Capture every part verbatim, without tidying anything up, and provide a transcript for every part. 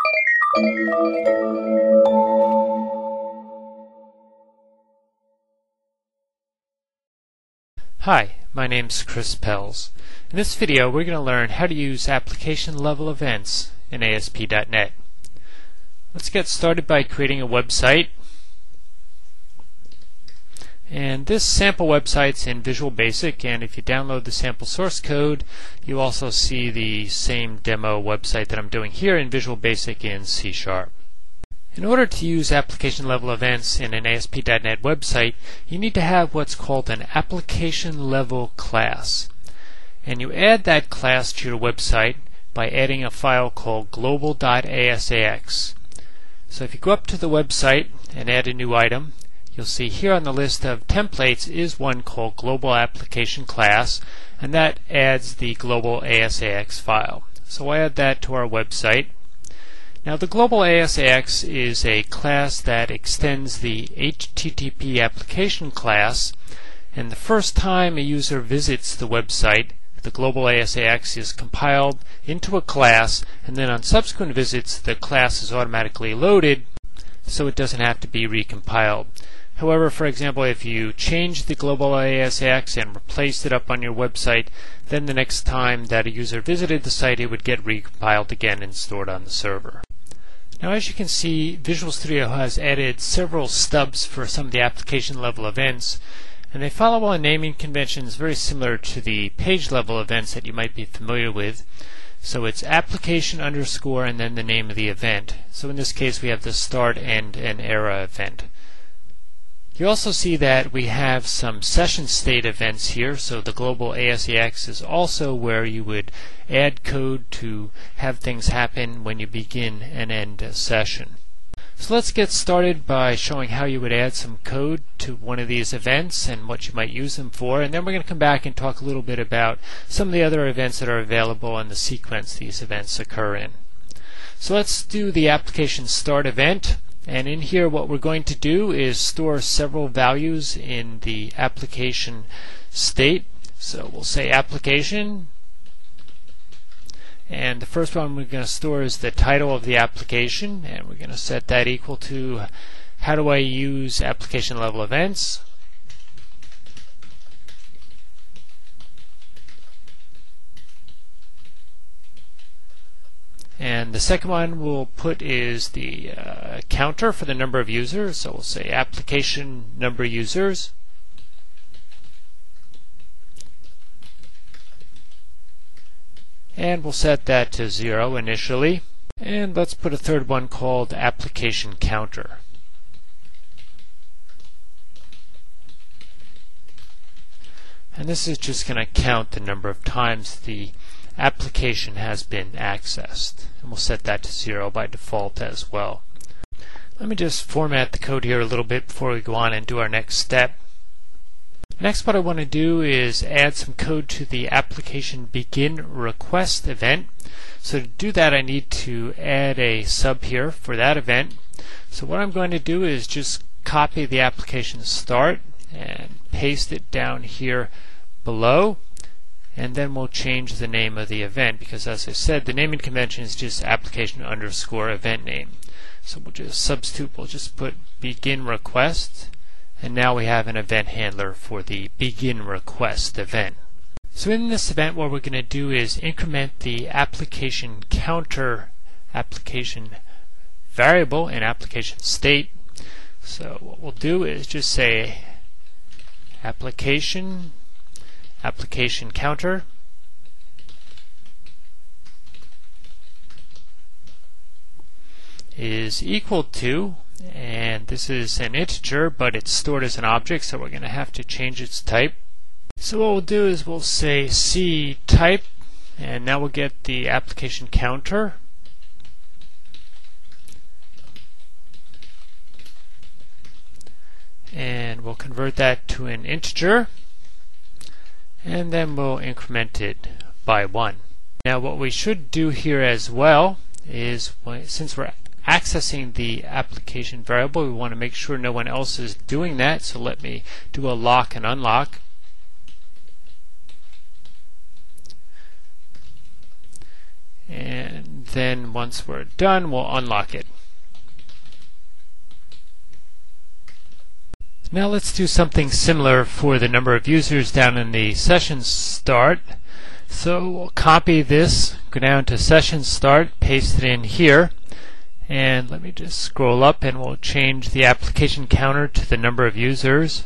Hi, my name's Chris Pells. In this video we're going to learn how to use application level events in A S P dot net. Let's get started by creating a website. And this sample website's in Visual Basic, and if you download the sample source code you also see the same demo website that I'm doing here in Visual Basic in C sharp. In order to use application level events in an A S P dot net website, you need to have what's called an application level class. And you add that class to your website by adding a file called global dot asax. So if you go up to the website and add a new item, you'll see here on the list of templates is one called global application class, and that adds the global asax file. So I add that to our website. Now the global asax is a class that extends the H T T P application class, and the first time a user visits the website, the global asax is compiled into a class, and then on subsequent visits the class is automatically loaded so it doesn't have to be recompiled. However, for example, if you change the global asax and replaced it up on your website, then the next time that a user visited the site it would get recompiled again and stored on the server. Now, as you can see, Visual Studio has added several stubs for some of the application level events, and they follow a naming conventions very similar to the page level events that you might be familiar with. So it's application underscore and then the name of the event. So in this case we have the start, end, and error event. You also see that we have some session state events here, so the global asax is also where you would add code to have things happen when you begin and end a session. So let's get started by showing how you would add some code to one of these events and what you might use them for, and then we're going to come back and talk a little bit about some of the other events that are available and the sequence these events occur in. So let's do the application start event. And in here what we're going to do is store several values in the application state. So we'll say application, and the first one we're going to store is the title of the application, and we're going to set that equal to how do I use application level events. And the second one we'll put is the uh, counter for the number of users, so we'll say application number users. And we'll set that to zero initially. And let's put a third one called application counter. And this is just going to count the number of times the application has been accessed, and we'll set that to zero by default as well. Let me just format the code here a little bit before we go on and do our next step. Next, what I want to do is add some code to the application begin request event. So to do that I need to add a sub here for that event. So what I'm going to do is just copy the application start and paste it down here below, and then we'll change the name of the event, because as I said the naming convention is just application underscore event name. So we'll just substitute, we'll just put begin request, and now we have an event handler for the begin request event. So in this event what we're going to do is increment the application counter application variable in application state. So what we'll do is just say application application counter is equal to, and this is an integer but it's stored as an object, so we're going to have to change its type. So what we'll do is we'll say C type, and now we'll get the application counter, and we'll convert that to an integer, and then we'll increment it by one. Now what we should do here as well is, since we're accessing the application variable, we want to make sure no one else is doing that, so let me do a lock and unlock. And then once we're done, we'll unlock it. Now let's do something similar for the number of users down in the session start. So we'll copy this, go down to session start, paste it in here, and let me just scroll up and we'll change the application counter to the number of users.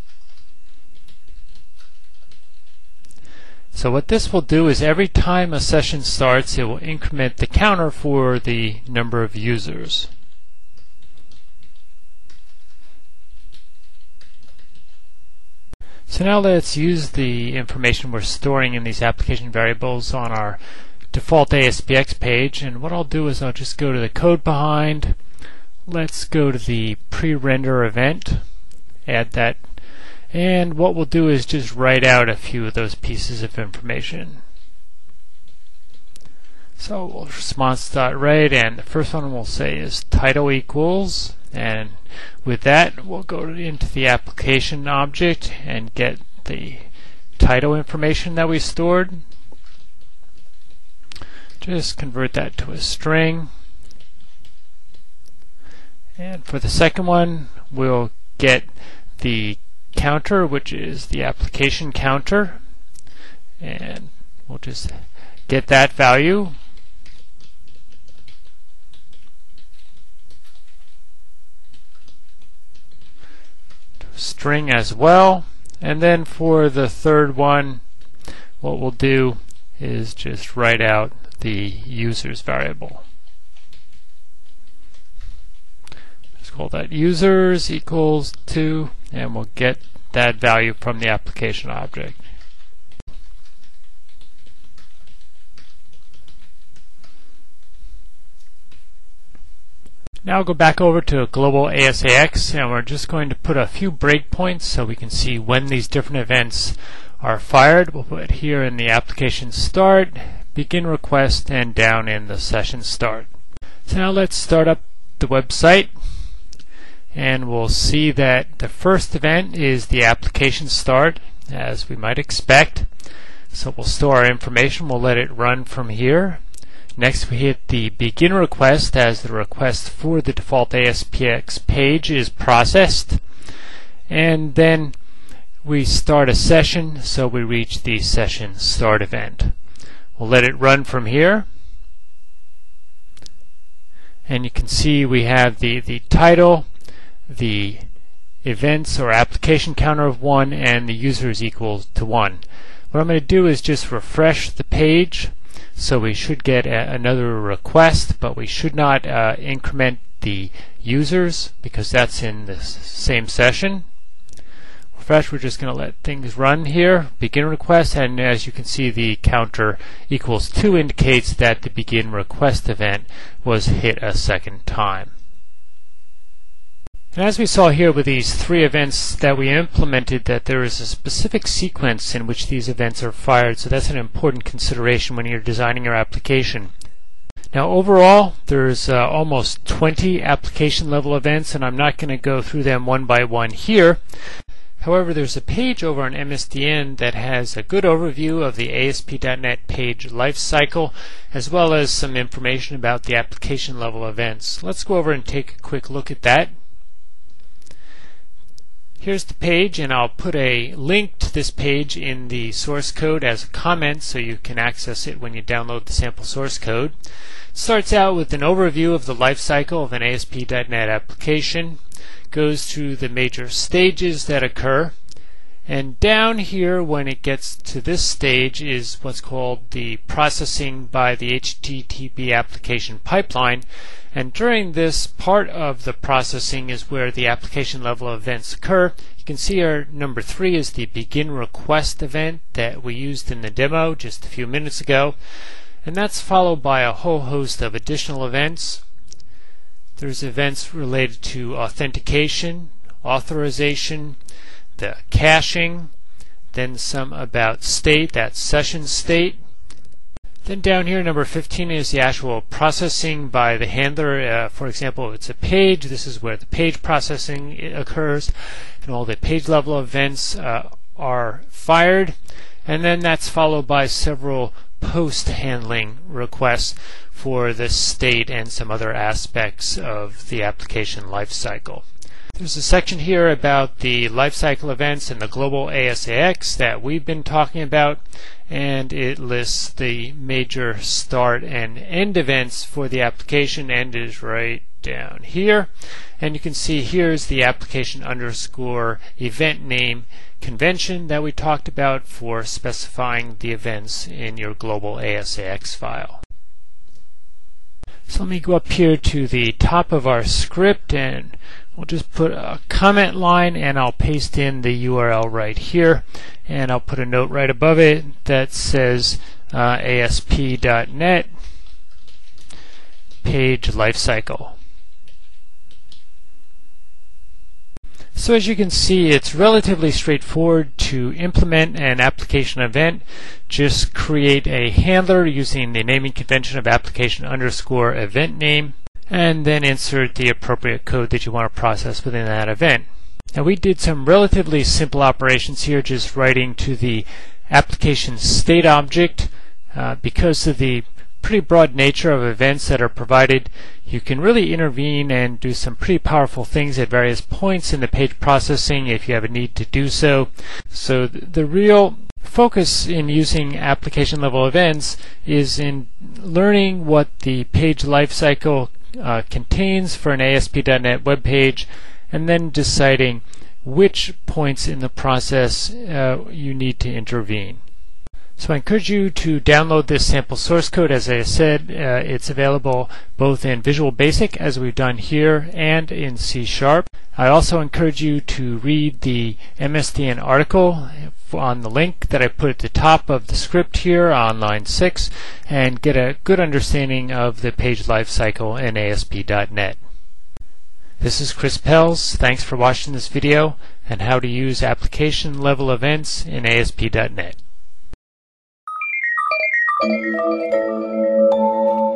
So what this will do is every time a session starts, it will increment the counter for the number of users. So now let's use the information we're storing in these application variables on our default A S P X page, and what I'll do is I'll just go to the code behind. Let's go to the pre-render event, add that, and what we'll do is just write out a few of those pieces of information. So we'll response.write, and the first one we'll say is title equals, and with that we'll go into the application object and get the title information that we stored. Just convert that to a string. And for the second one, we'll get the counter, which is the application counter, and we'll just get that value. String as well. And then for the third one, what we'll do is just write out the users variable. Just call that users equals to, and we'll get that value from the application object. Now I'll go back over to global A S A X, and we're just going to put a few breakpoints so we can see when these different events are fired. We'll put here in the application start, begin request, and down in the session start. So now let's start up the website, and we'll see that the first event is the application start, as we might expect. So we'll store our information, we'll let it run from here. Next we hit the begin request as the request for the default A S P X page is processed, and then we start a session, so we reach the session start event. We'll let it run from here, and you can see we have the, the title, the events or application counter of one, and the users equals to one. What I'm going to do is just refresh the page. So we should get a, another request, but we should not uh, increment the users because that's in the same session. Refresh, we're just going to let things run here. Begin request, and as you can see, the counter equals two indicates that the begin request event was hit a second time. And as we saw here with these three events that we implemented, that there is a specific sequence in which these events are fired, so that's an important consideration when you're designing your application. Now overall, there's uh, almost twenty application level events, and I'm not going to go through them one by one here. However, there's a page over on M S D N that has a good overview of the A S P dot net page lifecycle, as well as some information about the application level events. Let's go over and take a quick look at that. Here's the page, and I'll put a link to this page in the source code as a comment so you can access it when you download the sample source code. It starts out with an overview of the life cycle of an A S P dot net application, goes through the major stages that occur, and down here when it gets to this stage is what's called the processing by the H T T P application pipeline. And during this part of the processing is where the application level events occur. You can see our number three is the begin request event that we used in the demo just a few minutes ago. And that's followed by a whole host of additional events. There's events related to authentication, authorization, the caching, then some about state, that's session state. Then down here, number fifteen is the actual processing by the handler. Uh, for example, if it's a page, this is where the page processing occurs, and all the page level events uh, are fired. And then that's followed by several post handling requests for the state and some other aspects of the application lifecycle. There's a section here about the lifecycle events and the global A S A X that we've been talking about, and it lists the major start and end events for the application. End is right down here, and you can see here's the application underscore event name convention that we talked about for specifying the events in your global A S A X file. So let me go up here to the top of our script, and we'll just put a comment line, and I'll paste in the U R L right here, and I'll put a note right above it that says uh, A S P dot net page lifecycle. So as you can see, it's relatively straightforward to implement an application event. Just create a handler using the naming convention of application underscore event name, and then insert the appropriate code that you want to process within that event. Now we did some relatively simple operations here, just writing to the application state object. Uh, because of the pretty broad nature of events that are provided, you can really intervene and do some pretty powerful things at various points in the page processing if you have a need to do so. So th the real focus in using application level events is in learning what the page lifecycle uh, contains for an A S P dot net web page, and then deciding which points in the process uh, you need to intervene. So I encourage you to download this sample source code. As I said, uh, it's available both in Visual Basic, as we've done here, and in C Sharp. I also encourage you to read the M S D N article on the link that I put at the top of the script here on line six, and get a good understanding of the page lifecycle in A S P dot net. This is Chris Pelz. Thanks for watching this video on how to use application level events in A S P dot net. Thank you.